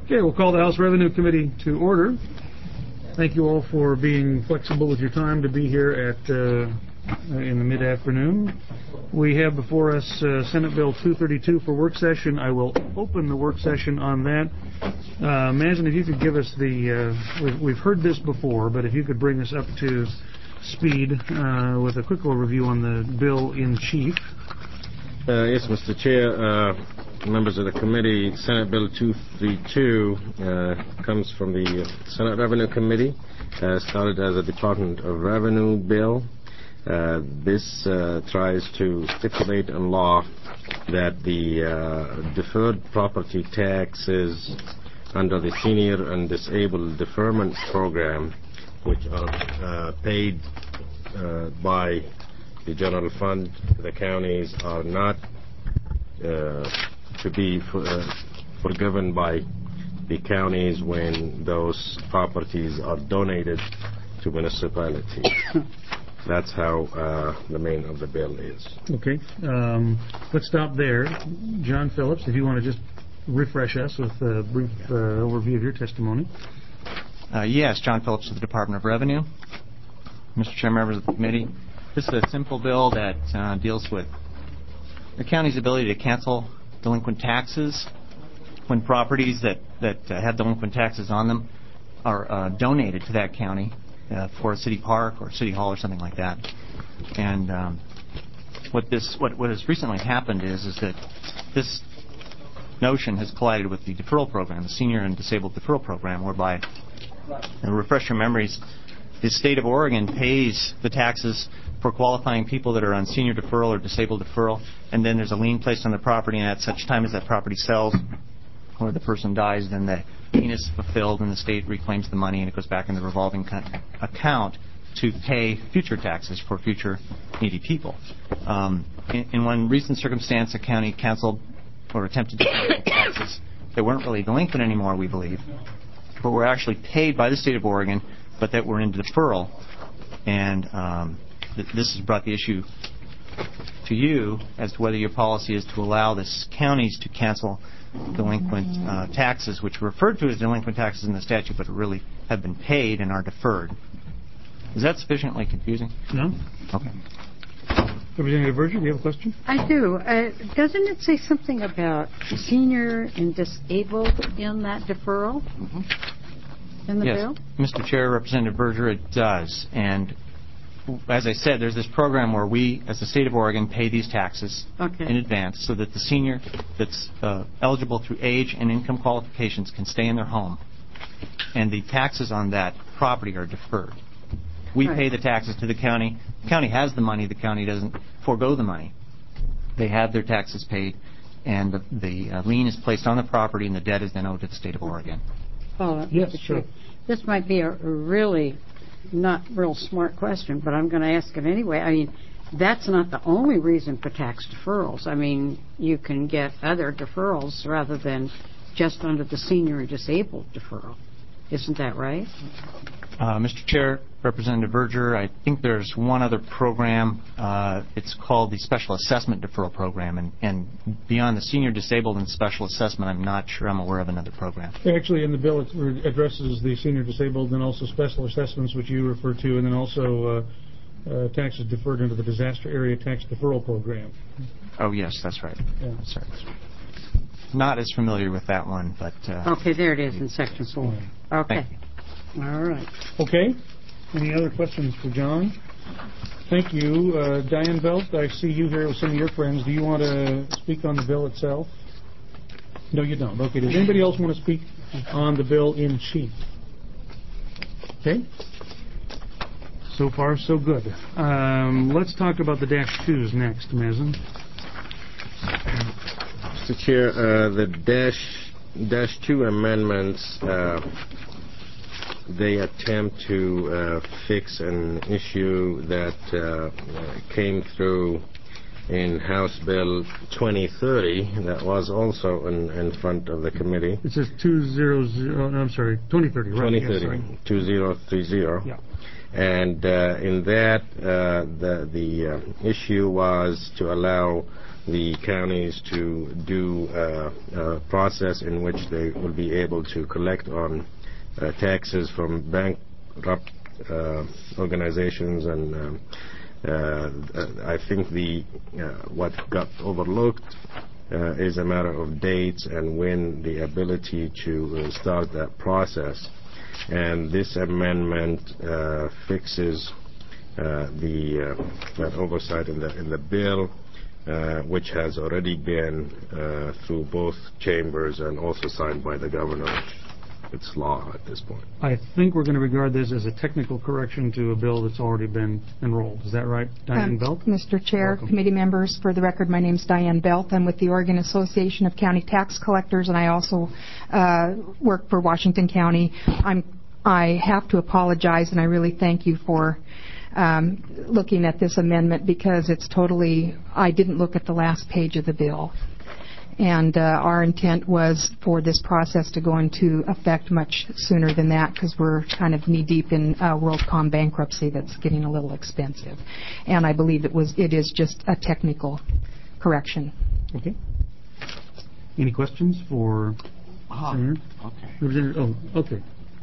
Okay, we'll call the House Revenue Committee to order. Thank you all for being flexible with your time to be here at in the mid-afternoon. We have before us Senate Bill 232 for work session. I will open the work session on that. Mazen, if you could give us the... we've heard this before, but if you could bring us up to speed with a quick overview on the bill in chief. Yes, Mr. Chair. Members of the committee, Senate Bill 232 comes from the Senate Revenue Committee. Started as a Department of Revenue bill. This tries to stipulate in law that the deferred property taxes under the Senior and Disabled Deferment Program, which are paid by the general fund to the counties, are not to be forgiven by the counties when those properties are donated to municipalities. That's how the main of the bill is. Okay. Let's stop there. John Phillips, if you want to just refresh us with a brief overview of your testimony. Yes, John Phillips of the Department of Revenue. Mr. Chair, members of the committee, this is a simple bill that deals with the county's ability to cancel delinquent taxes when properties that have delinquent taxes on them are donated to that county for a city park or city hall or something like that. And what has recently happened is that this notion has collided with the deferral program, the Senior and Disabled Deferral Program, whereby, to refresh your memories, the state of Oregon pays the taxes for qualifying people that are on senior deferral or disabled deferral, and then there's a lien placed on the property, and at such time as that property sells or the person dies, then the lien is fulfilled and the state reclaims the money and it goes back in the revolving account to pay future taxes for future needy people. In one recent circumstance, a county canceled or attempted to cancel taxes that weren't really delinquent anymore, we believe, but were actually paid by the state of Oregon, but that were in deferral. And this has brought the issue to you as to whether your policy is to allow the counties to cancel delinquent taxes, which are referred to as delinquent taxes in the statute, but really have been paid and are deferred. Is that sufficiently confusing? No. Okay. Representative Berger, do you have a question? I do. Doesn't it say something about senior and disabled in that deferral? Mm-hmm. In the bill? Mr. Chair, Representative Berger, it does. And as I said, there's this program where we, as the state of Oregon, pay these taxes in advance so that the senior that's eligible through age and income qualifications can stay in their home. And the taxes on that property are deferred. We pay the taxes to the county. The county has the money. The county doesn't forego the money. They have their taxes paid, and the lien is placed on the property, and the debt is then owed to the state of Oregon. Oh, yes, sure. This might be a really not real smart question, but I'm going to ask it anyway. I mean, that's not the only reason for tax deferrals. I mean, you can get other deferrals rather than just under the senior and disabled deferral. Isn't that right? Mr. Chair, Representative Berger, I think there's one other program. It's called the Special Assessment Deferral Program. And beyond the senior disabled and special assessment, I'm not sure I'm aware of another program. Actually, in the bill, it addresses the senior disabled and also special assessments, which you refer to, and then also taxes deferred under the Disaster Area Tax Deferral Program. Oh, yes, that's right. Yeah. That's right. Not as familiar with that one, but... okay, there it is in Section 4. Okay. All right. Okay. Any other questions for John? Thank you. Diane Belt, I see you here with some of your friends. Do you want to speak on the bill itself? No, you don't. Okay. Does anybody else want to speak on the bill in chief? Okay. So far, so good. Let's talk about the -2s next, Mazen. Mr. Chair, the -2 amendments, they attempt to fix an issue that came through in House Bill 2030 that was also in front of the committee. It says 2030, right? 2030, yes, 2030. Yeah. And in that, the issue was to allow the counties to do a process in which they will be able to collect on taxes from bankrupt organizations, and I think what got overlooked is a matter of dates and when the ability to start that process. And this amendment fixes that oversight in the bill, which has already been through both chambers and also signed by the governor. It's law at this point. I think we're going to regard this as a technical correction to a bill that's already been enrolled. Is that right, Diane Belt? Mr. Chair, Welcome. committee members, for the record, my name is Diane Belt. I'm with the Oregon Association of County Tax Collectors, and I also work for Washington County. I have to apologize, and I really thank you for looking at this amendment, because it's totally, I didn't look at the last page of the bill. And our intent was for this process to go into effect much sooner than that, because we're kind of knee-deep in WorldCom bankruptcy that's getting a little expensive. And I believe it is just a technical correction. Okay. Any questions for Senator? Okay. Oh, okay.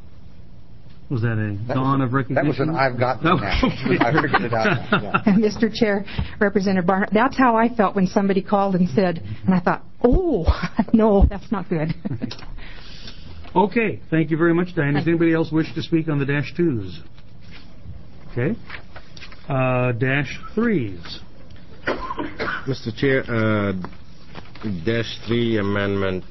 Was that a dawn of recognition? That was an I've got No. that. I figured it out now. Yeah. Mr. Chair, Representative Barnhart, that's how I felt when somebody called and said, and I thought, oh, no, that's not good. Okay. Thank you very much, Diane. Does anybody else wish to speak on the dash twos? Okay. Dash threes. Mr. Chair, Dash 3 amendment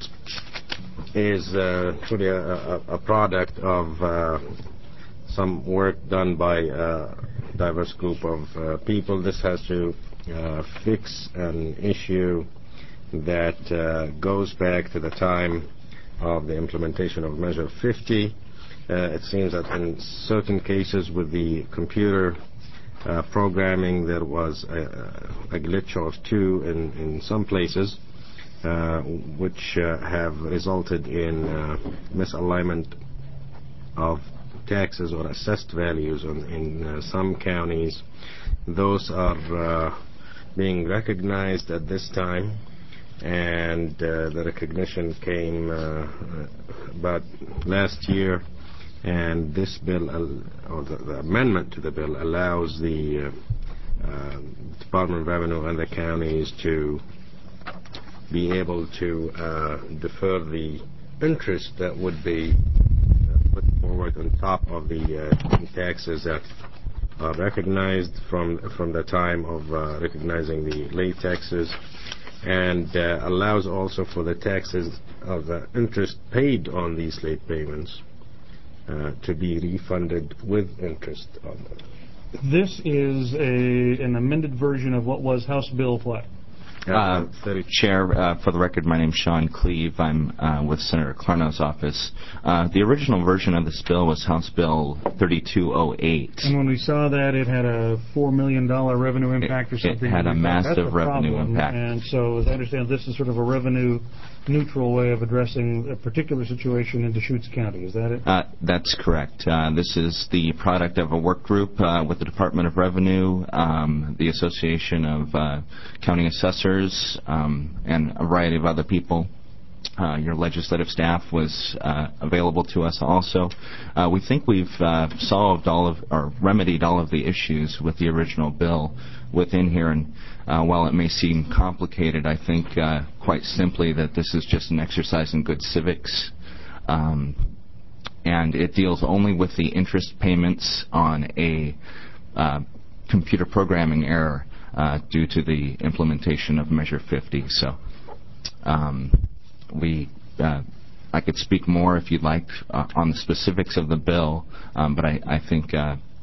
is truly a product of some work done by a diverse group of people. This has to fix an issue that goes back to the time of the implementation of Measure 50. It seems that in certain cases with the computer programming, there was a glitch or two in some places, which have resulted in misalignment of taxes or assessed values in some counties. Those are being recognized at this time, and the recognition came about last year, and this bill, or the amendment to the bill, allows the Department of Revenue and the counties to be able to defer the interest that would be put forward on top of the taxes that are recognized from the time of recognizing the late taxes, and allows also for the taxes of the interest paid on these late payments to be refunded with interest on them. This is an amended version of what was House Bill what? Chair, for the record, my name is Sean Cleve. I'm with Senator Clarno's office. The original version of this bill was House Bill 3208. And when we saw that, it had a $4 million revenue impact or something. It had a massive revenue impact. And so, as I understand, this is sort of a revenue-neutral way of addressing a particular situation in Deschutes County. Is that it? That's correct. This is the product of a work group with the Department of Revenue, the Association of County Assessors, and a variety of other people. Your legislative staff was available to us also. We think we've solved or remedied all of the issues with the original bill within here, and while it may seem complicated, I think quite simply that this is just an exercise in good civics, and it deals only with the interest payments on a computer programming error due to the implementation of Measure 50. So I could speak more if you'd like on the specifics of the bill, but I think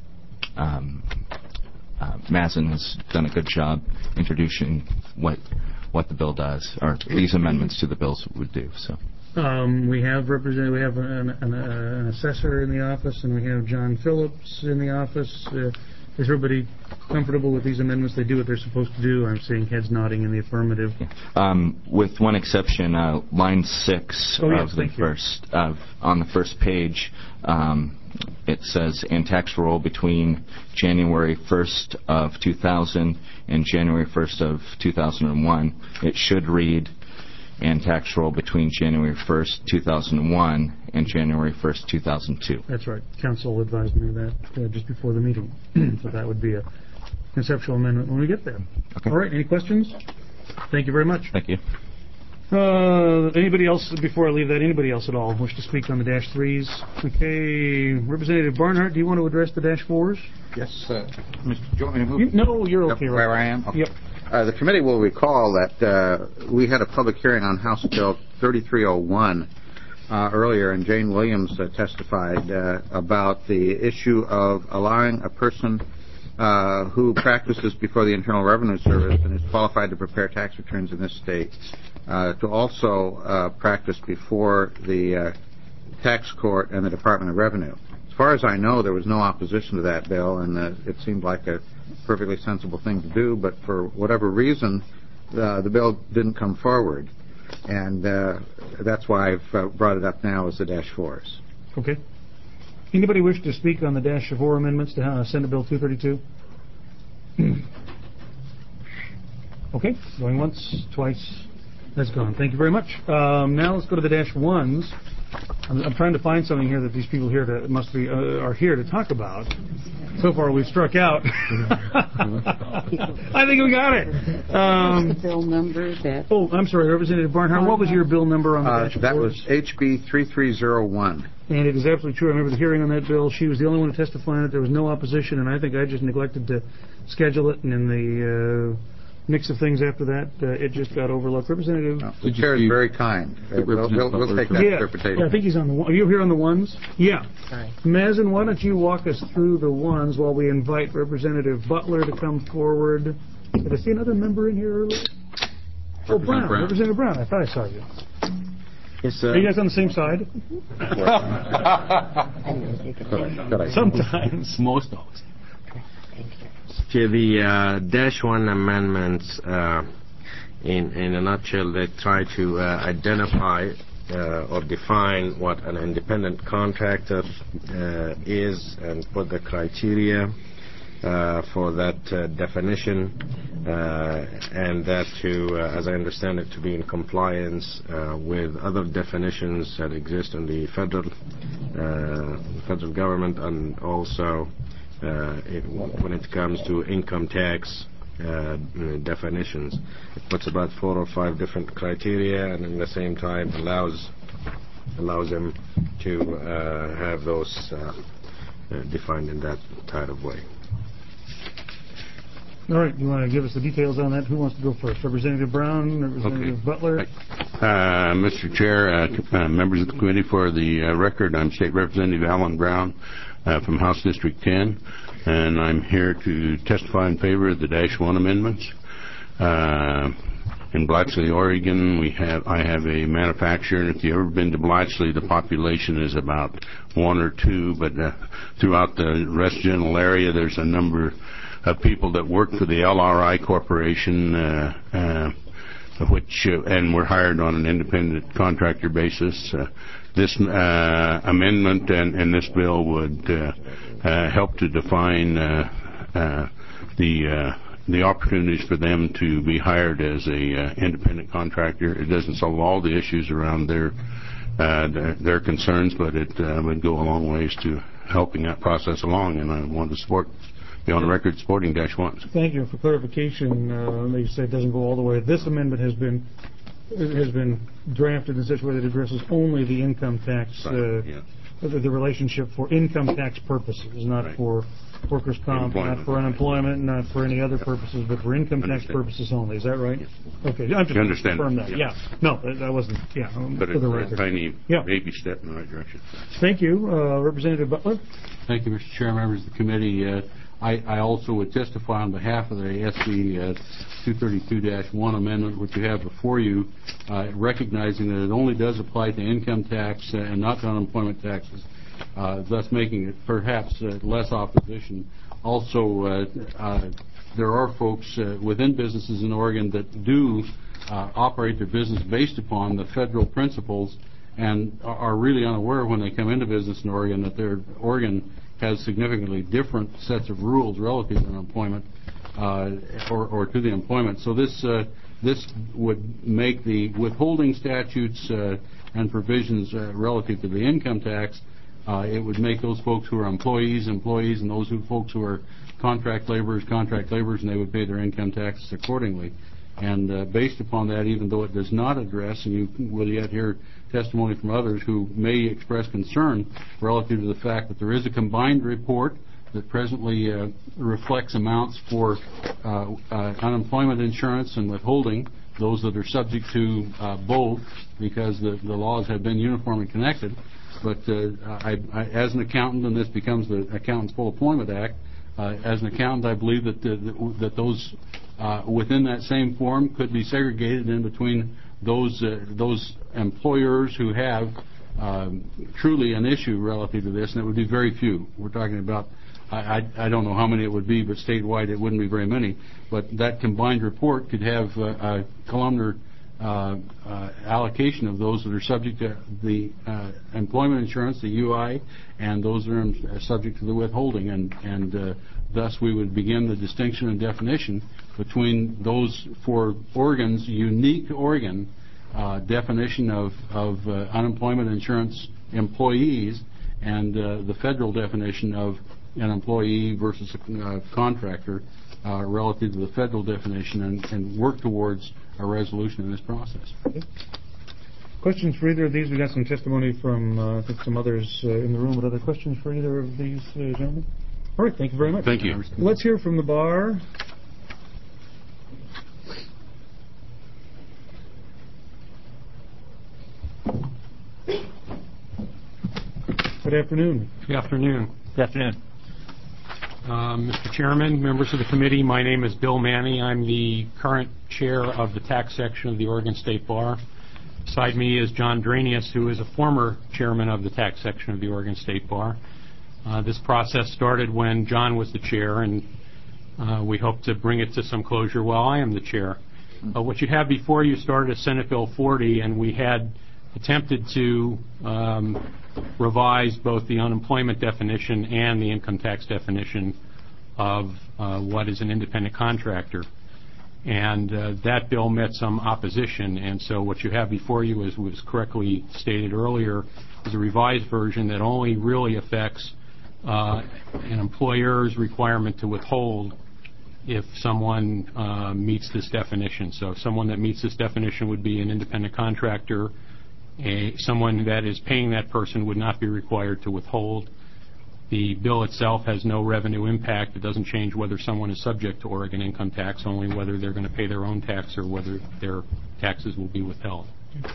Mazen has done a good job introducing what the bill does, or these amendments to the bills would do. So. We have an assessor in the office, and we have John Phillips in the office. Is everybody comfortable with these amendments? They do what they're supposed to do. I'm seeing heads nodding in the affirmative. With one exception, line 6 yes, of the first on the first page, it says "and tax roll between January 1st of 2000 and January 1st of 2001." It should read "and tax roll between January 1st, 2001 and January 1st, 2002." That's right. Council advised me of that just before the meeting. So that would be a conceptual amendment when we get there. Okay. All right. Any questions? Thank you very much. Thank you. Anybody else, before I leave that, anybody else at all wish to speak on the Dash 3s? Okay. Representative Barnhart, do you want to address the Dash 4s? Yes, sir. Do you want me to move? No, you're okay. Where I am? Okay. Yep. The committee will recall that we had a public hearing on House Bill 3301 earlier, and Jane Williams testified about the issue of allowing a person who practices before the Internal Revenue Service and is qualified to prepare tax returns in this state to also practice before the tax court and the Department of Revenue. As far as I know, there was no opposition to that bill, and it seemed like a perfectly sensible thing to do, but for whatever reason, the bill didn't come forward. And that's why I've brought it up now as the Dash 4s. Okay. Anybody wish to speak on the Dash 4 amendments to Senate Bill 232? Okay. Going once, twice. That's gone. Thank you very much. Now let's go to the Dash 1s. I'm trying to find something here that these people here are here to talk about. So far, we've struck out. I think we got it. What's the bill number that? Oh, I'm sorry, Representative Barnhart. What was your bill number on the Dash 4s? That was HB 3301. And it is absolutely true. I remember the hearing on that bill. She was the only one to testify on it. There was no opposition, and I think I just neglected to schedule it. And in the mix of things after that, it just got overlooked. Representative? The chair is very kind. We'll take that interpretation. Yeah, I think he's on the one. Are you here on the ones? Yeah. Sorry. Mazen, why don't you walk us through the ones while we invite Representative Butler to come forward. Did I see another member in here earlier? Oh, Brown. Representative Brown. I thought I saw you. Yes, sir. Are you guys on the same side? Sometimes. Most always. To the Dash 1 amendments, in a nutshell, they try to identify or define what an independent contractor is and put the criteria for that definition, and that to, as I understand it, to be in compliance with other definitions that exist in the federal government, and also when it comes to income tax definitions. It puts about 4 or 5 different criteria, and at the same time allows them to have those defined in that kind of way. All right, you want to give us the details on that? Who wants to go first? Representative Brown, Representative Butler? Mr. Chair, members of the committee, for the record, I'm State Representative Alan Brown from House District 10, and I'm here to testify in favor of the Dash 1 amendments. In Blatchley, Oregon, I have a manufacturer, and if you've ever been to Blatchley, the population is about 1 or 2, but throughout the West General area, there's a number of people that work for the LRI Corporation, and we're hired on an independent contractor basis. This amendment and this bill would help to define the opportunities for them to be hired as a independent contractor. It doesn't solve all the issues around their concerns, but it would go a long ways to helping that process along, and I want to be on the record supporting Dash 1s. Thank you. For clarification, they say it doesn't go all the way. This amendment has been drafted in such a way that it addresses only the income tax, the relationship for income tax purposes, not for workers' comp, not for unemployment, not for any other purposes, but for income tax purposes only. Is that right? Yes. Okay. I'm just understand confirm that. Yeah. No, that wasn't. Yeah. But it's a tiny baby step in the right direction. Thank you, Representative Butler. Thank you, Mr. Chair, members of the committee. I also would testify on behalf of the SB 232-1 amendment, which you have before you, recognizing that it only does apply to income tax and not to unemployment taxes, thus making it perhaps less opposition. Also, there are folks within businesses in Oregon that do operate their business based upon the federal principles and are really unaware when they come into business in Oregon that Oregon has significantly different sets of rules relative to employment or to the employment. So this would make the withholding statutes and provisions relative to the income tax. It would make those folks who are employees, and those folks who are contract laborers, and they would pay their income taxes accordingly. And based upon that, even though it does not address, and you will yet hear testimony from others who may express concern relative to the fact that there is a combined report that presently reflects amounts for unemployment insurance and withholding, those that are subject to both, because the laws have been uniformly connected. But as an accountant, and this becomes the Accountants Full Employment Act, as an accountant, I believe that those within that same form could be segregated in between those employers who have truly an issue relative to this, and it would be very few. We're talking about, I don't know how many it would be, but statewide it wouldn't be very many. But that combined report could have a columnar allocation of those that are subject to the employment insurance, the UI, and those that are subject to the withholding, and thus we would begin the distinction and definition between those for Oregon's unique Oregon definition of unemployment insurance employees and the federal definition of an employee versus a contractor relative to the federal definition, and work towards a resolution in this process. Okay. Questions for either of these? We got some testimony from I think some others in the room, but other questions for either of these gentlemen? All right, thank you very much. Thank you. Let's hear from the bar. Good afternoon. Good afternoon. Good afternoon. Mr. Chairman, members of the committee, my name is Bill Manny. I'm the current chair of the tax section of the Oregon State Bar. Beside me is John Dranius, who is a former chairman of the tax section of the Oregon State Bar. This process started when John was the chair, and we hope to bring it to some closure while I am the chair. What you have before you started as Senate Bill 40, and we had attempted to revise both the unemployment definition and the income tax definition of what is an independent contractor. And that bill met some opposition, and so what you have before you, as was correctly stated earlier, is a revised version that only really affects an employer's requirement to withhold if someone meets this definition. So someone that meets this definition would be an independent contractor. Someone that is paying that person would not be required to withhold. The bill itself has no revenue impact. It doesn't change whether someone is subject to Oregon income tax, only whether they're going to pay their own tax or whether their taxes will be withheld.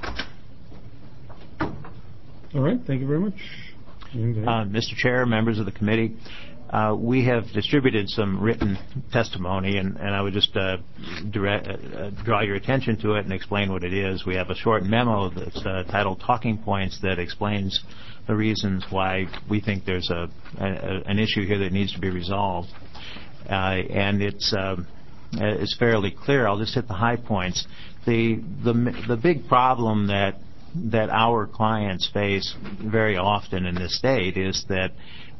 All right, thank you very much. Mr. Chair, members of the committee, we have distributed some written testimony, and I would just draw your attention to it and explain what it is. We have a short memo that's titled Talking Points that explains the reasons why we think there's an issue here that needs to be resolved. And it's fairly clear. I'll just hit the high points. The big problem that our clients face very often in this state is that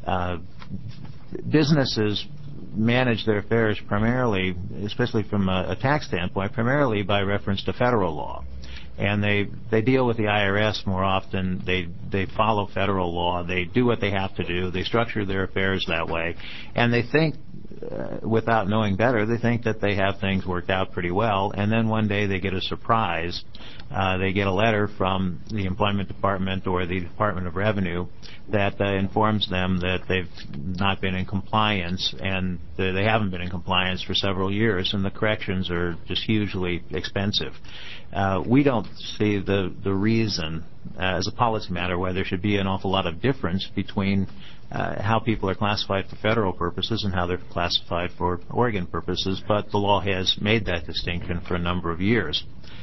businesses manage their affairs primarily, especially from a tax standpoint, primarily by reference to federal law. And they deal with the IRS more often. They follow federal law. They do what they have to do. They structure their affairs that way. And they think, without knowing better, they think that they have things worked out pretty well. And then one day they get a surprise. They get a letter from the Employment Department or the Department of Revenue that informs them that they've not been in compliance, and they haven't been in compliance for several years, and the corrections are just hugely expensive. We don't see the reason, as a policy matter, why there should be an awful lot of difference between how people are classified for federal purposes and how they're classified for Oregon purposes, but the law has made that distinction for a number of years.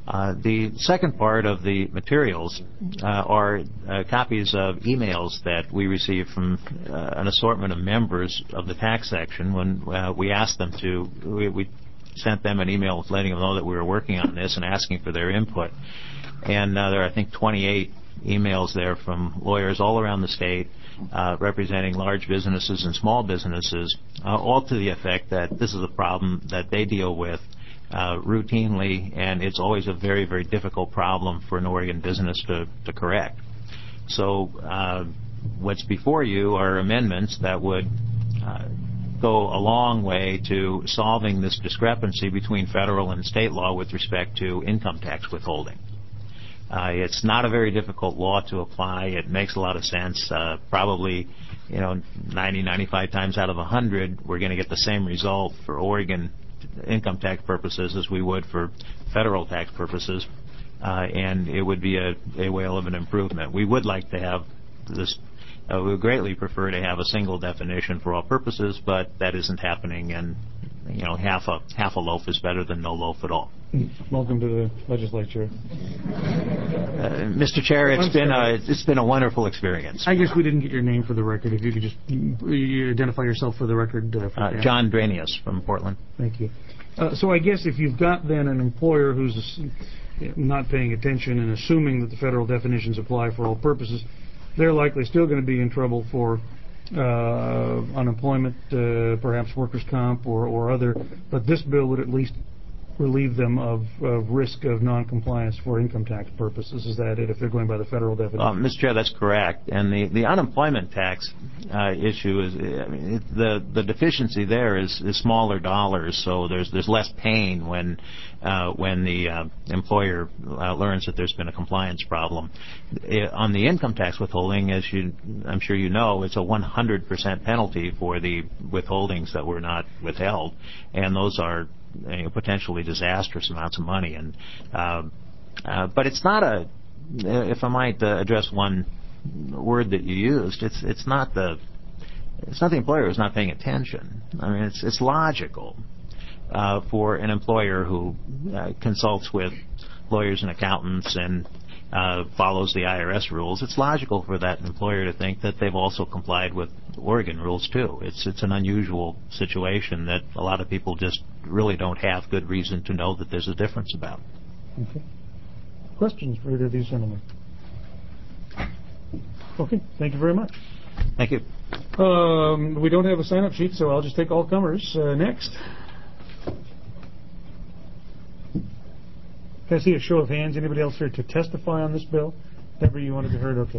The second part of the materials are copies of emails that we received from an assortment of members of the tax section when we asked them to. We sent them an email letting them know that we were working on this and asking for their input. And there are, I think, 28 emails there from lawyers all around the state representing large businesses and small businesses, all to the effect that this is a problem that they deal with routinely, and it's always a very, very difficult problem for an Oregon business to correct. So what's before you are amendments that would go a long way to solving this discrepancy between federal and state law with respect to income tax withholding. It's not a very difficult law to apply. It makes a lot of sense. Probably, 90, 95 times out of 100, we're going to get the same result for Oregon income tax purposes as we would for federal tax purposes, and it would be a whale of an improvement. We would like to have this. We would greatly prefer to have a single definition for all purposes, but that isn't happening, and half a loaf is better than no loaf at all. Welcome to the legislature. Mr. Chair, it's been a wonderful experience. I guess we didn't get your name for the record. If you could just identify yourself for the record. John Dranius from Portland. Thank you. So I guess if you've got then an employer who's not paying attention and assuming that the federal definitions apply for all purposes, they're likely still going to be in trouble for unemployment, perhaps workers' comp or other. But this bill would at least relieve them of risk of noncompliance for income tax purposes. Is that it, if they're going by the federal definition? Mr. Chair, that's correct. And the unemployment tax issue is, the deficiency there is smaller dollars, so there's less pain when the employer learns that there's been a compliance problem. On the income tax withholding, as I'm sure you know, it's a 100% penalty for the withholdings that were not withheld, and those are potentially disastrous amounts of money. And but it's not if I might address one word that you used, it's not the employer who's not paying attention. I mean, it's logical for an employer who consults with lawyers and accountants and follows the IRS rules. It's logical for that employer to think that they've also complied with Oregon rules too. It's an unusual situation that a lot of people just really don't have good reason to know that there's a difference about. Okay. Questions for either of these gentlemen? Okay. Thank you very much. Thank you. We don't have a sign-up sheet, so I'll just take all comers. Next. Can I see a show of hands? Anybody else here to testify on this bill? Deborah, you wanted to hear it? Okay.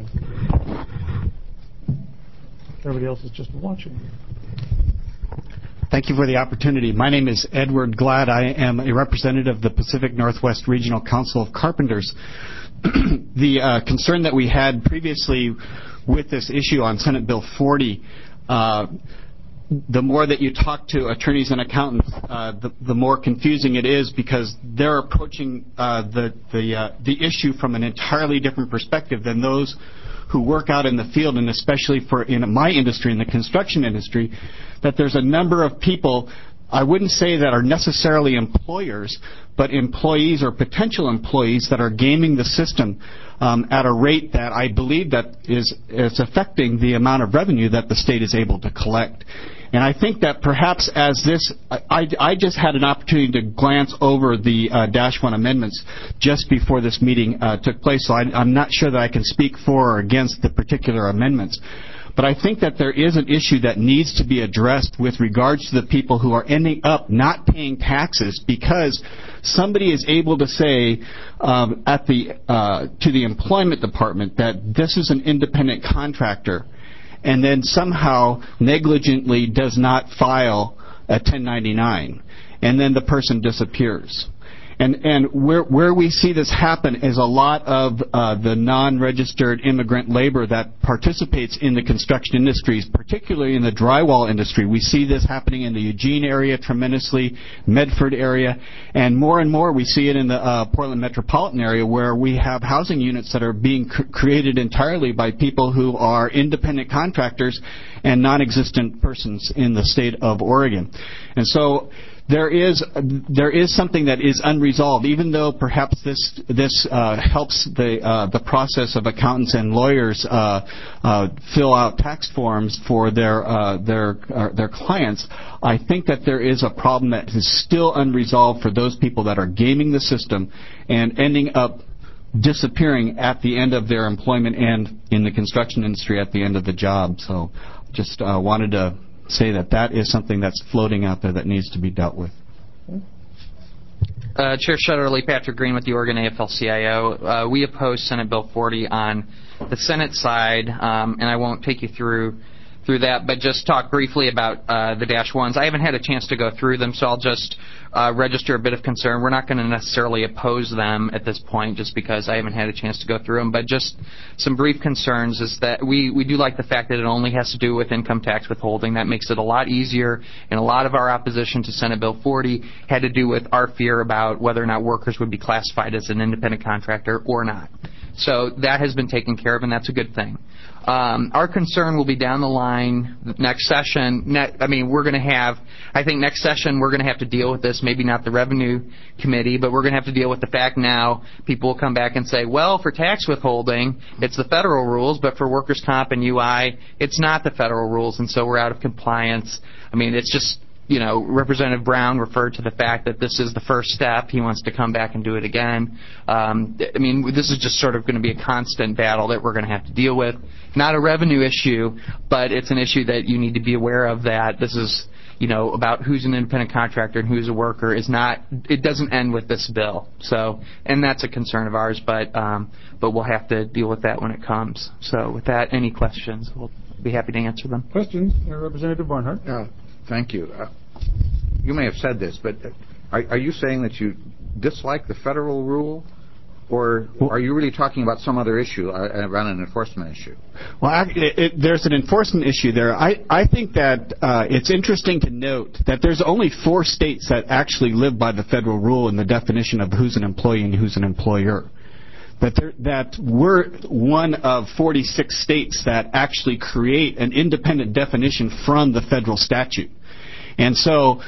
Everybody else is just watching. Thank you for the opportunity. My name is Edward Glad. I am a representative of the Pacific Northwest Regional Council of Carpenters. The concern that we had previously with this issue on Senate Bill 40, the more that you talk to attorneys and accountants, the more confusing it is, because they're approaching the issue from an entirely different perspective than those who work out in the field, and especially in my industry, in the construction industry, that there's a number of people, I wouldn't say that are necessarily employers, but employees or potential employees that are gaming the system at a rate that I believe that is affecting the amount of revenue that the state is able to collect. And I think that perhaps as this, I just had an opportunity to glance over the Dash 1 amendments just before this meeting took place, so I'm not sure that I can speak for or against the particular amendments. But I think that there is an issue that needs to be addressed with regards to the people who are ending up not paying taxes because somebody is able to say to the employment department that this is an independent contractor, and then somehow negligently does not file a 1099, and then the person disappears. And where we see this happen is a lot of the non-registered immigrant labor that participates in the construction industries, particularly in the drywall industry. We see this happening in the Eugene area tremendously, Medford area, and more we see it in the Portland metropolitan area, where we have housing units that are being created entirely by people who are independent contractors and non-existent persons in the state of Oregon. And so there is something that is unresolved, even though perhaps this helps the process of accountants and lawyers fill out tax forms for their clients. I think that there is a problem that is still unresolved for those people that are gaming the system and ending up disappearing at the end of their employment and in the construction industry at the end of the job. So just wanted to say that is something that's floating out there that needs to be dealt with. Chair Shutterly, Patrick Green with the Oregon AFL-CIO. We oppose Senate Bill 40 on the Senate side, and I won't take you through that, but just talk briefly about the Dash 1s. I haven't had a chance to go through them, so I'll just register a bit of concern. We're not going to necessarily oppose them at this point just because I haven't had a chance to go through them, but just some brief concerns is that we do like the fact that it only has to do with income tax withholding. That makes it a lot easier, and a lot of our opposition to Senate Bill 40 had to do with our fear about whether or not workers would be classified as an independent contractor or not. So that has been taken care of, and that's a good thing. Our concern will be down the line next session. We're going to have, I think next session we're going to have to deal with this, maybe not the Revenue Committee, but we're going to have to deal with the fact now people will come back and say, well, for tax withholding, it's the federal rules, but for workers' comp and UI, it's not the federal rules, and so we're out of compliance. It's just, Representative Brown referred to the fact that this is the first step. He wants to come back and do it again. This is just sort of going to be a constant battle that we're going to have to deal with. Not a revenue issue, but it's an issue that you need to be aware of, that this is, about who's an independent contractor and who's a worker it doesn't end with this bill. So, and that's a concern of ours, but we'll have to deal with that when it comes. So with that, any questions? We'll be happy to answer them. Questions? Representative Barnhart. Thank you. You may have said this, but are you saying that you dislike the federal rule, or are you really talking about some other issue around an enforcement issue? Well, there's an enforcement issue there. I think that it's interesting to note that there's only 4 states that actually live by the federal rule in the definition of who's an employee and who's an employer. That we're one of 46 states that actually create an independent definition from the federal statute. And so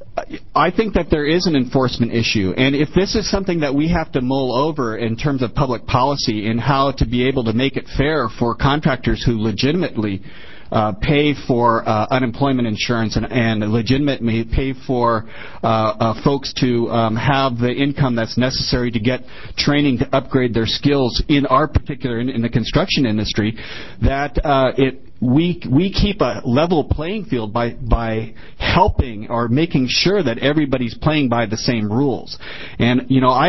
I think that there is an enforcement issue. And if this is something that we have to mull over in terms of public policy and how to be able to make it fair for contractors who legitimately pay for unemployment insurance and legitimately pay for folks to have the income that's necessary to get training to upgrade their skills in our particular, in the construction industry, that we keep a level playing field by helping or making sure that everybody's playing by the same rules. And,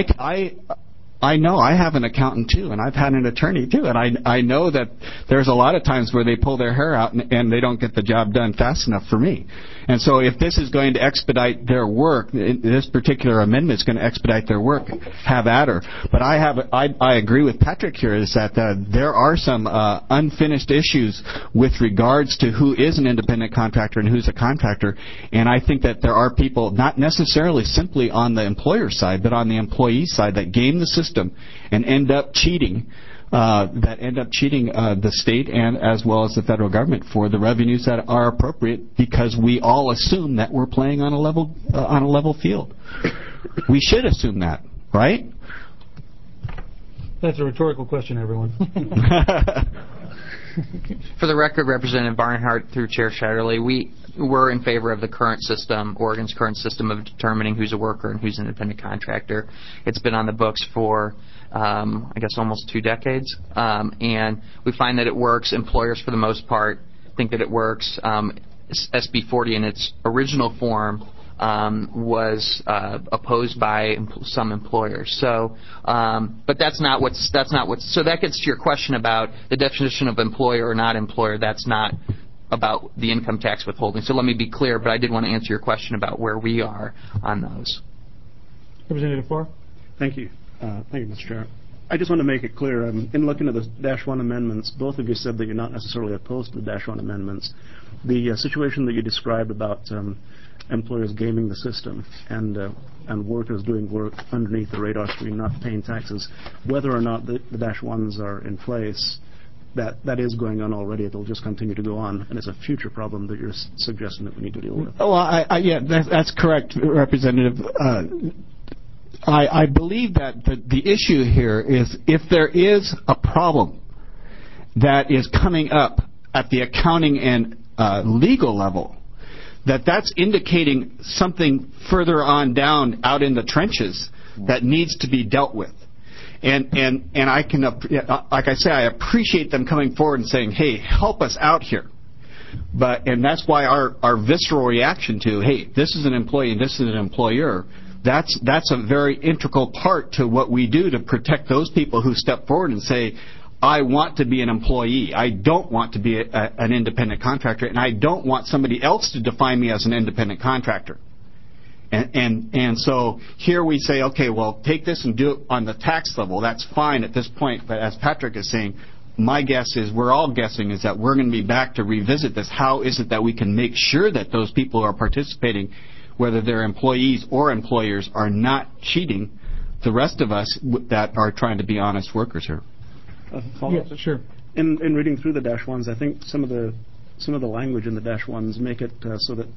I know I have an accountant too, and I've had an attorney too, and I know that there's a lot of times where they pull their hair out and they don't get the job done fast enough for me. And so if this is going to expedite their work, this particular amendment is going to expedite their work, have at her. But I agree with Patrick here is that there are some unfinished issues with regards to who is an independent contractor and who's a contractor, and I think that there are people, not necessarily simply on the employer side, but on the employee side, that game the system and end up cheating the state and as well as the federal government for the revenues that are appropriate, because we all assume that we're playing on a level field. We should assume that, right? That's a rhetorical question, everyone. For the record, Representative Barnhart, through Chair Shatterly, we're in favor of the current system, Oregon's current system of determining who's a worker and who's an independent contractor. It's been on the books for, almost 2 decades, and we find that it works. Employers, for the most part, think that it works. SB 40 in its original form was opposed by some employers. So, but that's not what's. So that gets to your question about the definition of employer or not employer. That's not about the income tax withholding. So let me be clear, but I did want to answer your question about where we are on those. Representative Farr. Thank you. Thank you, Mr. Chair. I just want to make it clear, in looking at the Dash 1 amendments, both of you said that you're not necessarily opposed to the Dash 1 amendments. The situation that you described about employers gaming the system and workers doing work underneath the radar screen, not paying taxes, whether or not the Dash 1s are in place, that is going on already. It'll just continue to go on, and it's a future problem that you're suggesting that we need to deal with. Oh, yeah, that's correct, Representative. I believe that the issue here is if there is a problem that is coming up at the accounting and legal level, that's indicating something further on down out in the trenches that needs to be dealt with. And I can, like I say, I appreciate them coming forward and saying, hey, help us out here. And that's why our visceral reaction to, hey, this is an employee and this is an employer, that's a very integral part to what we do to protect those people who step forward and say, I want to be an employee. I don't want to be an independent contractor, and I don't want somebody else to define me as an independent contractor. And so here we say, okay, well, take this and do it on the tax level. That's fine at this point. But as Patrick is saying, my guess is, we're all guessing, is that we're going to be back to revisit this. How is it that we can make sure that those people who are participating, whether they're employees or employers, are not cheating the rest of us that are trying to be honest workers here? Yes, sure. In reading through the -1s, I think some of the language in the -1s make it so that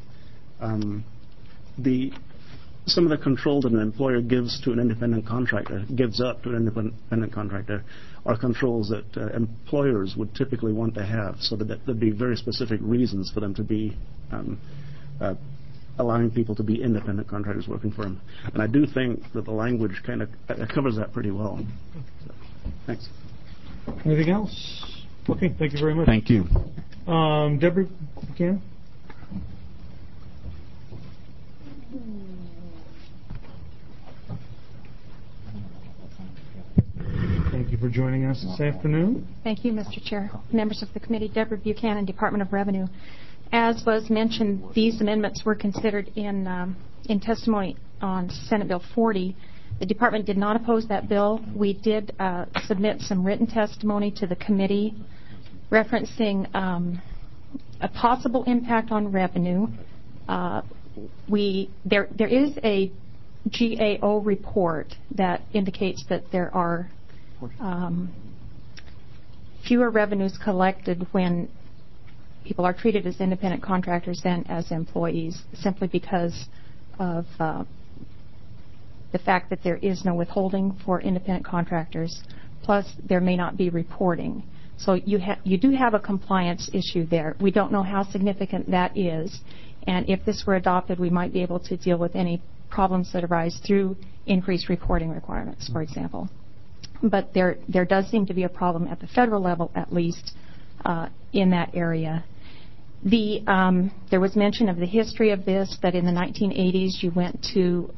some of the control that an employer gives to an independent contractor, gives up to an independent contractor, are controls that employers would typically want to have, so that there'd be very specific reasons for them to be allowing people to be independent contractors working for them. And I do think that the language kind of covers that pretty well. So, thanks. Anything else? Okay, thank you very much. Thank you. Deborah Buchanan? Thank you for joining us this afternoon. Thank you, Mr. Chair. Members of the committee, Deborah Buchanan, Department of Revenue. As was mentioned, these amendments were considered in testimony on Senate Bill 40. The department did not oppose that bill. We did submit some written testimony to the committee referencing a possible impact on revenue. There is a GAO report that indicates that there are fewer revenues collected when people are treated as independent contractors than as employees, simply because of the fact that there is no withholding for independent contractors, plus there may not be reporting. So you do have a compliance issue there. We don't know how significant that is, and if this were adopted, we might be able to deal with any problems that arise through increased reporting requirements, for example. But there does seem to be a problem at the federal level, at least, in that area. There was mention of the history of this, that in the 1980s you went to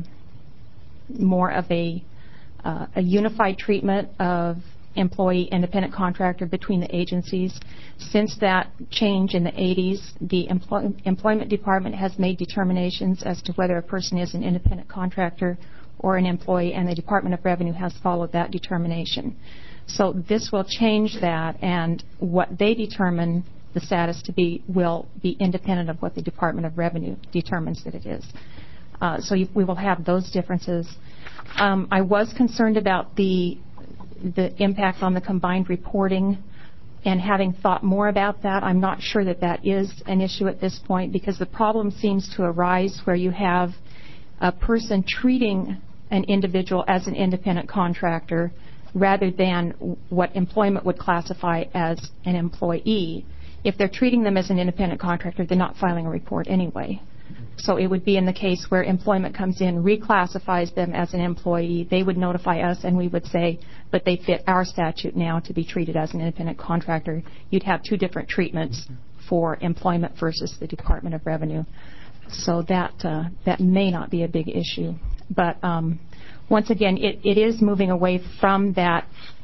more of a unified treatment of employee independent contractor between the agencies. Since that change in the 80s, the Employment Department has made determinations as to whether a person is an independent contractor or an employee, and the Department of Revenue has followed that determination. So this will change that, and what they determine the status to be will be independent of what the Department of Revenue determines that it is. So we will have those differences. I was concerned about the impact on the combined reporting, and having thought more about that, I'm not sure that that is an issue at this point, because the problem seems to arise where you have a person treating an individual as an independent contractor rather than what employment would classify as an employee. If they're treating them as an independent contractor, they're not filing a report anyway. So it would be in the case where employment comes in, reclassifies them as an employee, they would notify us and we would say, but they fit our statute now to be treated as an independent contractor. You'd have two different treatments for employment versus the Department of Revenue. So that may not be a big issue. But once again, it is moving away from that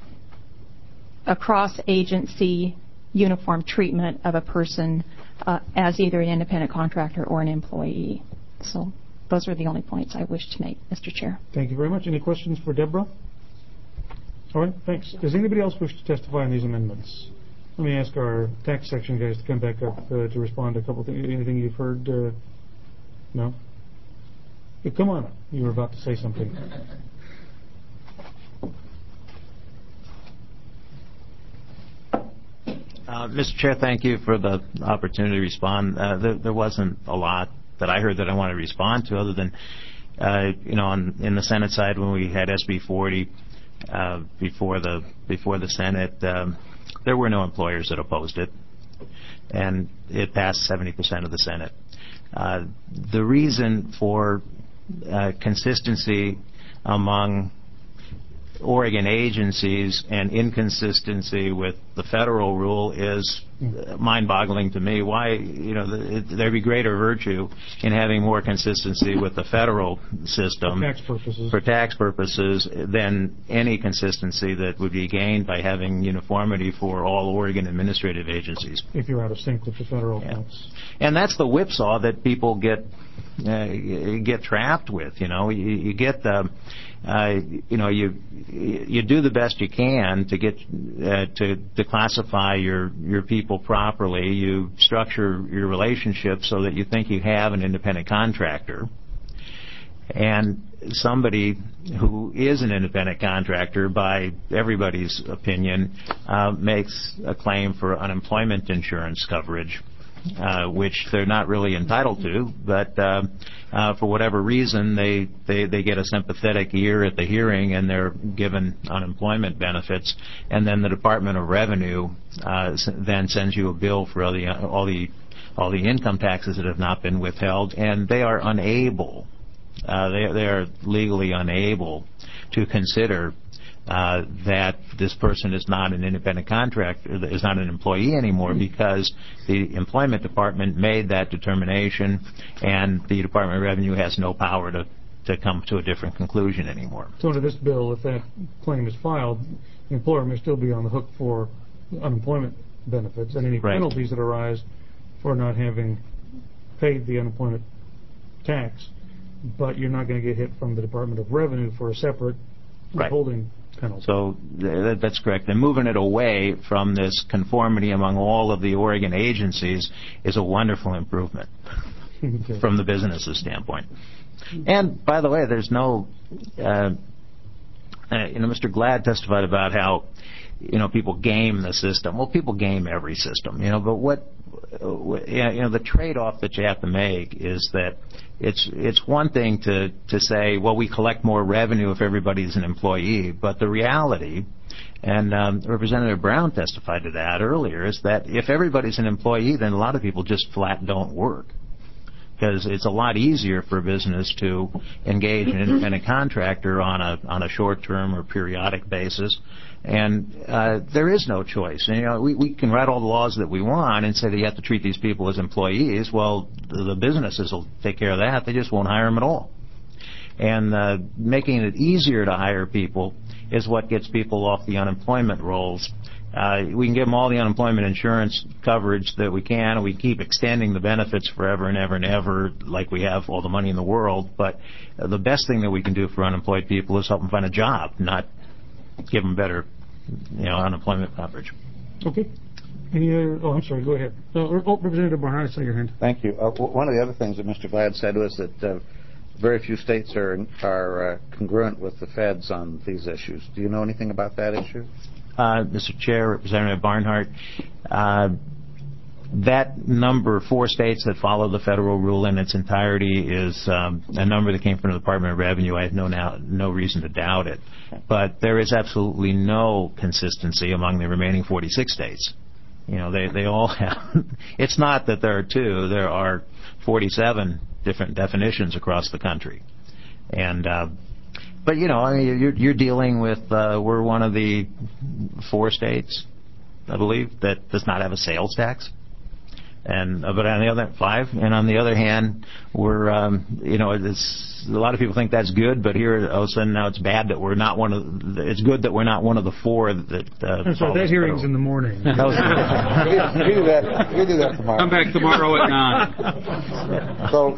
across-agency uniform treatment of a person as either an independent contractor or an employee. So those are the only points I wish to make, Mr. Chair. Thank you very much. Any questions for Deborah? All right, thanks. Does anybody else wish to testify on these amendments? Let me ask our tax section guys to come back up to respond to a couple of things. Anything you've heard? No? Yeah, come on up. You were about to say something. Mr. Chair, thank you for the opportunity to respond. There wasn't a lot that I heard that I wanted to respond to, other than, in the Senate side, when we had SB 40 before the Senate, there were no employers that opposed it, and it passed 70% of the Senate. The reason for consistency among Oregon agencies and inconsistency with the federal rule is mind-boggling to me. Why, there'd be greater virtue in having more consistency with the federal system for tax purposes than any consistency that would be gained by having uniformity for all Oregon administrative agencies. If you're out of sync with the federal tax. And that's the whipsaw that people get trapped with. You get the you do the best you can to get to classify your people properly. You structure your relationship so that you think you have an independent contractor, and somebody who is an independent contractor, by everybody's opinion, makes a claim for unemployment insurance coverage, which they're not really entitled to, but for whatever reason, they get a sympathetic ear at the hearing, and they're given unemployment benefits, and then the Department of Revenue then sends you a bill for all the income taxes that have not been withheld, and they are unable, they are legally unable to consider that this person is not an independent contractor, is not an employee anymore, because the Employment Department made that determination, and the Department of Revenue has no power to come to a different conclusion anymore. So under this bill, if that claim is filed, the employer may still be on the hook for unemployment benefits and any penalties that arise for not having paid the unemployment tax, but you're not going to get hit from the Department of Revenue for a separate withholding penalty. So that's correct. And moving it away from this conformity among all of the Oregon agencies is a wonderful improvement from the business's standpoint. And by the way, there's no, Mr. Glad testified about how, people game the system. Well, people game every system, but the trade-off that you have to make is that it's one thing to say, well, we collect more revenue if everybody's an employee, but the reality, and Representative Brown testified to that earlier, is that if everybody's an employee, then a lot of people just flat don't work, because it's a lot easier for a business to engage an independent contractor on a short-term or periodic basis. And there is no choice. And, we can write all the laws that we want and say that you have to treat these people as employees. Well, the businesses will take care of that. They just won't hire them at all. And making it easier to hire people is what gets people off the unemployment rolls. We can give them all the unemployment insurance coverage that we can, and we keep extending the benefits forever and ever and ever, like we have all the money in the world. But the best thing that we can do for unemployed people is help them find a job, not give them better, unemployment coverage. Okay. Any other? Oh, I'm sorry. Go ahead. Representative Barnhart, I saw your hand. Thank you. One of the other things that Mr. Glad said was that very few states are congruent with the feds on these issues. Do you know anything about that issue? Mr. Chair, Representative Barnhart, that number, 4 states that follow the federal rule in its entirety, is a number that came from the Department of Revenue. I have no reason to doubt it. But there is absolutely no consistency among the remaining 46 states. They all have. It's not that there are 2. There are 47 different definitions across the country. And but you're dealing with we're one of the 4 states, I believe, that does not have a sales tax. And but on the other 5, and on the other hand, we're it's, a lot of people think that's good, but here all of a sudden now it's bad that we're not one of. It's good that we're not one of the 4 that. I'm sorry, that hearing's in the morning. We do that tomorrow. Come back tomorrow at 9. So,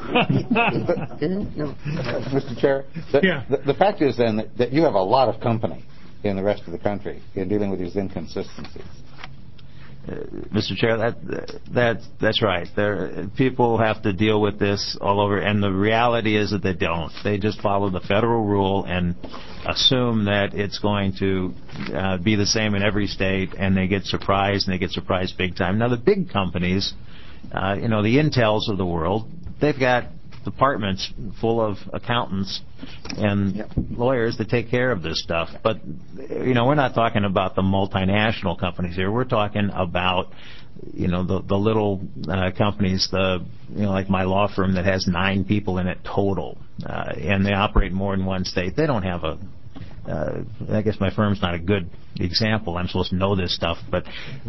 Mr. Chair, the fact is then that you have a lot of company in the rest of the country in dealing with these inconsistencies. Mr. Chair, that's right. People have to deal with this all over, and the reality is that they don't. They just follow the federal rule, and assume that it's going to be the same in every state, and they get surprised, and they get surprised big time. Now, the big companies, the Intels of the world, they've got departments full of accountants and lawyers that take care of this stuff. But, we're not talking about the multinational companies here. We're talking about, the little companies, like my law firm that has 9 people in it total, and they operate in more than one state. They don't have I guess my firm's not a good example. I'm supposed to know this stuff, but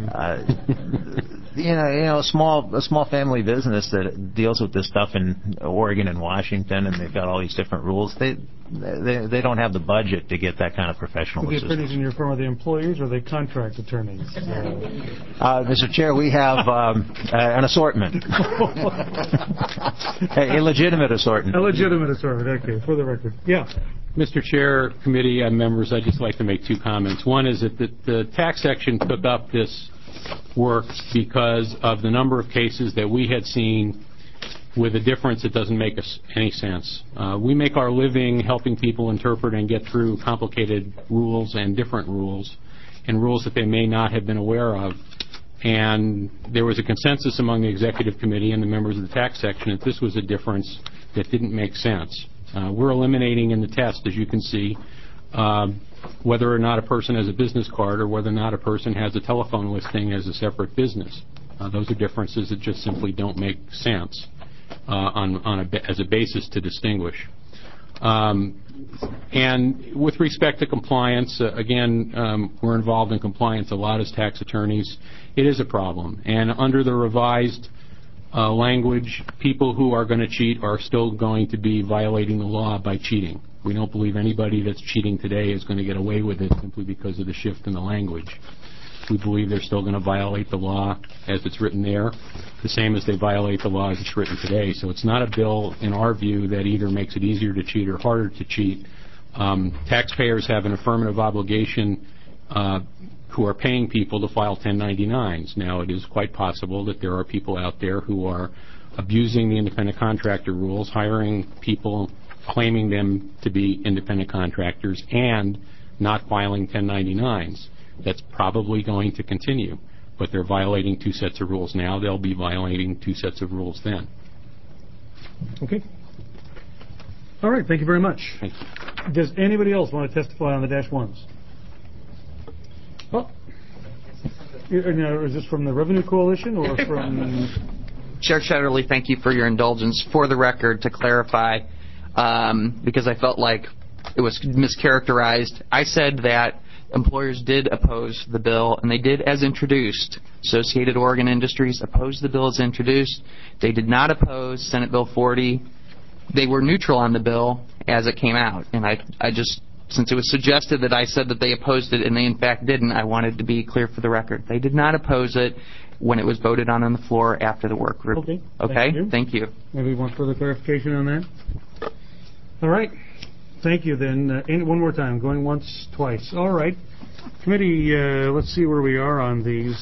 a small family business that deals with this stuff in Oregon and Washington, and they've got all these different rules. They don't have the budget to get that kind of professional The assistance. attorneys in your firm, are they employees or are they contract attorneys? Mr. Chair, we have an assortment. A legitimate assortment. A legitimate assortment, okay, for the record. Yeah. Mr. Chair, committee members, I'd just like to make 2 comments. One is that the tax section took up this work because of the number of cases that we had seen with a difference that doesn't make us any sense. We make our living helping people interpret and get through complicated rules and different rules, and rules that they may not have been aware of. And there was a consensus among the executive committee and the members of the tax section that this was a difference that didn't make sense. We're eliminating in the test, as you can see, whether or not a person has a business card or whether or not a person has a telephone listing as a separate business. Those are differences that just simply don't make sense as a basis to distinguish. And with respect to compliance, again, we're involved in compliance a lot as tax attorneys. It is a problem. And under the revised language, people who are going to cheat are still going to be violating the law by cheating. We don't believe anybody that's cheating today is going to get away with it simply because of the shift in the language. We believe they're still going to violate the law as it's written there, the same as they violate the law as it's written today. So it's not a bill, in our view, that either makes it easier to cheat or harder to cheat. Taxpayers have an affirmative obligation who are paying people to file 1099s. Now, it is quite possible that there are people out there who are abusing the independent contractor rules, hiring people, claiming them to be independent contractors, and not filing 1099s. That's probably going to continue. But they're violating 2 sets of rules now. They'll be violating 2 sets of rules then. Okay. All right. Thank you very much. Does anybody else want to testify on the -1s? Oh. Is this from the Revenue Coalition or from... Chair Shetterly, thank you for your indulgence. For the record, to clarify, because I felt like it was mischaracterized, I said that employers did oppose the bill, and they did as introduced. Associated Oregon Industries opposed the bill as introduced. They did not oppose Senate Bill 40. They were neutral on the bill as it came out. And I just, since it was suggested that I said that they opposed it and they in fact didn't, I wanted to be clear for the record. They did not oppose it when it was voted on the floor after the work group. Okay. Thank you. Maybe you want further clarification on that? All right. Thank you, then. One more time. Going once, twice. All right. Committee, let's see where we are on these.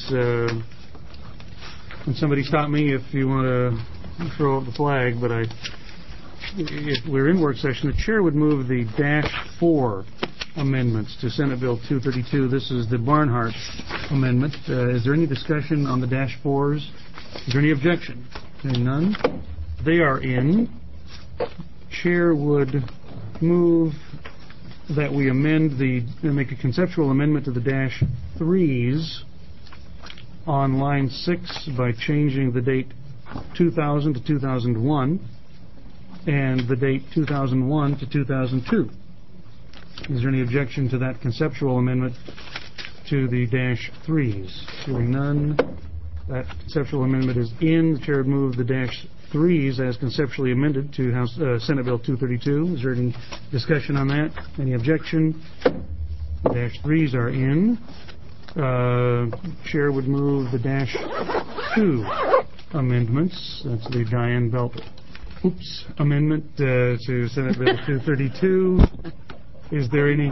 And somebody stop me if you want to throw up the flag, but if we're in work session, the chair would move the -4 amendments to Senate Bill 232. This is the Barnhart amendment. Is there any discussion on the -4s? Is there any objection? Hearing none. They are in. Chair would move that we make a conceptual amendment to the -3s on line 6 by changing the date 2000 to 2001 and the date 2001 to 2002. Is there any objection to that conceptual amendment to the -3s? Hearing none. That conceptual amendment is in. The chair would move the -3s as conceptually amended to Senate Bill 232. Is there any discussion on that? Any objection? The -3s are in. Chair would move the -2 amendments. That's the Diane Belt amendment to Senate Bill 232. Is there any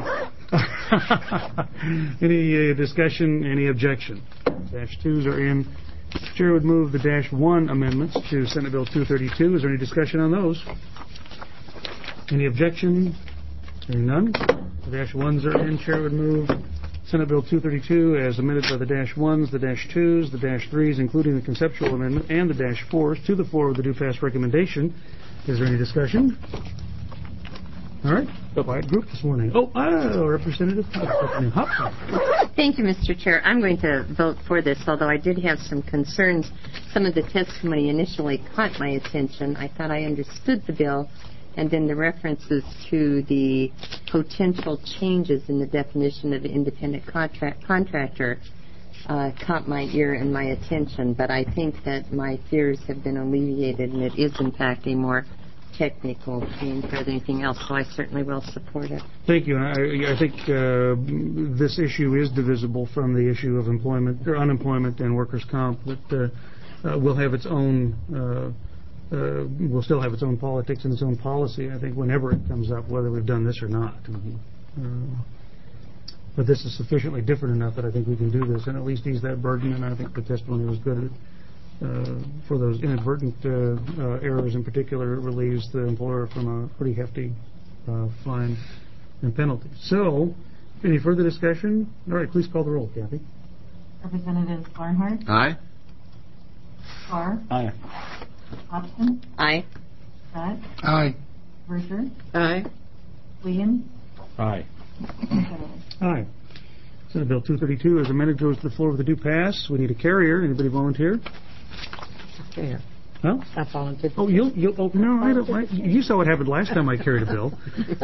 discussion? Any objection? -2s are in. Chair would move the -1 amendments to Senate Bill 232. Is there any discussion on those? Any objection? Hearing none. The dash ones are in. Chair would move Senate Bill 232 as amended by the dash ones, the dash twos, the dash threes, including the conceptual amendment, and the dash fours to the floor with the do pass recommendation. Is there any discussion? All right. Quiet group this morning. Representative Hopson. Thank you, Mr. Chair. I'm going to vote for this, although I did have some concerns. Some of the testimony initially caught my attention. I thought I understood the bill, and then the references to the potential changes in the definition of independent contractor caught my ear and my attention. But I think that my fears have been alleviated, and it is, in fact, a more technical change rather than anything else, so I certainly will support it. Thank you. I think this issue is divisible from the issue of employment or unemployment and workers' comp. That will have its own, will still have its own politics and its own policy. I think whenever it comes up, whether we've done this or not. But this is sufficiently different enough that I think we can do this and at least ease that burden. And I think the testimony was good. For those inadvertent errors in particular, it relieves the employer from a pretty hefty fine and penalty. So, any further discussion? All right, please call the roll, Kathy. Representatives Barnhart. Aye. Carr. Aye. Hobson. Aye. Scott. Aye. Berger. Aye. Williams. Aye. Aye. Senate Bill 232 as amended goes to the floor with a due pass. We need a carrier. Anybody volunteer? There. Huh? I volunteered. Oh, no, I don't. You saw what happened last time I carried a bill.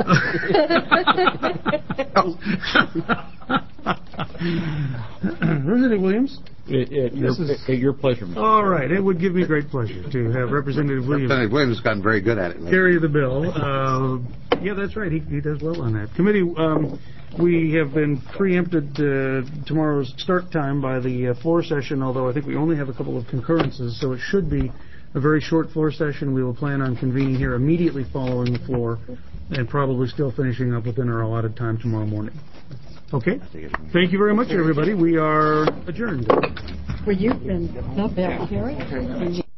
Representative Williams? Your pleasure, Mr. All right. It would give me great pleasure to have Representative Williams. Representative Williams has gotten very good at it lately. Carry the bill. Yeah, that's right. He does well on that. Committee, we have been preempted tomorrow's start time by the floor session, although I think we only have a couple of concurrences, so it should be a very short floor session. We will plan on convening here immediately following the floor and probably still finishing up within our allotted time tomorrow morning. Okay? Thank you very much, everybody. We are adjourned. Well, you've been not bad, Carrie.